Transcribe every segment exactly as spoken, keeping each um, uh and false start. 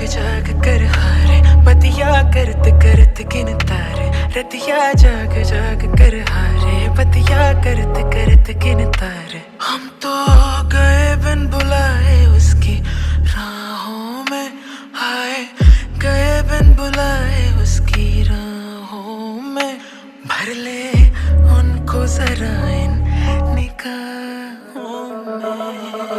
जाग कर हारे, बतिया करत करत गिन तारे। रतिया जाग जाग कर हारे, बतिया करत करत गिन तारे। हम तो गए बिन बुलाए उसकी राहों में, आए गए बिन बुलाए उसकी राहों में। भर ले उनको जरा इन निगाहों में।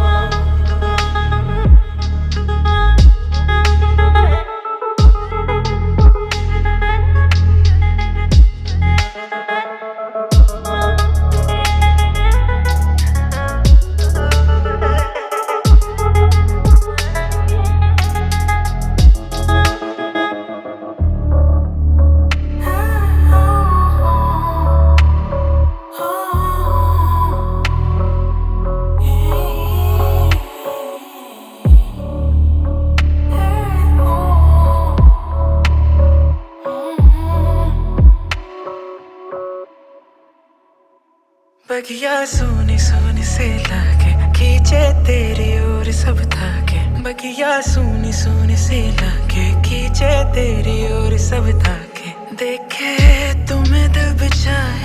बगिया सोनी सोनी से लागे, खींचे तेरी ओर सब धागे। बगिया सोनी सोनी से लागे, खींचे तेरी ओर सब धागे। देखे तुम्हें दिल बिछाए